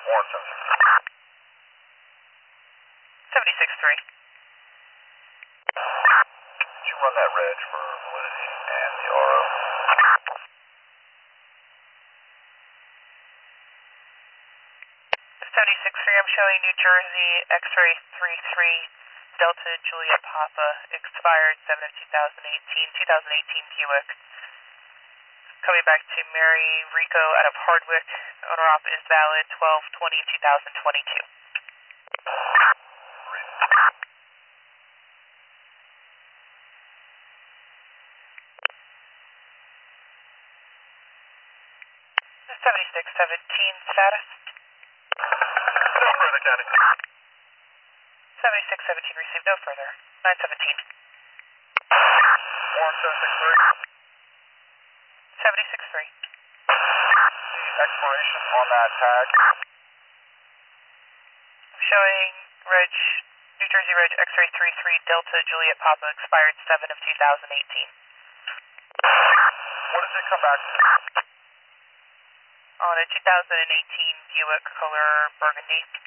Warren 76-3. Could you run that reg for validity and the RO? 76-3, I'm showing New Jersey X-ray 33 Delta Juliet Papa, expired 7 of 2018 Buick. Coming back to Mary Rico out of Hardwick, owner-op is valid 12/20/2022. Read. 7617 status. No further, County. 7617 received, no further. 917. Warren 763. 76-3. The expiration on that tag. I'm showing Reg, New Jersey Reg X-ray 33 Delta Juliet Papa, expired 7 of 2018. What does it come back to? On a 2018 Buick color burgundy.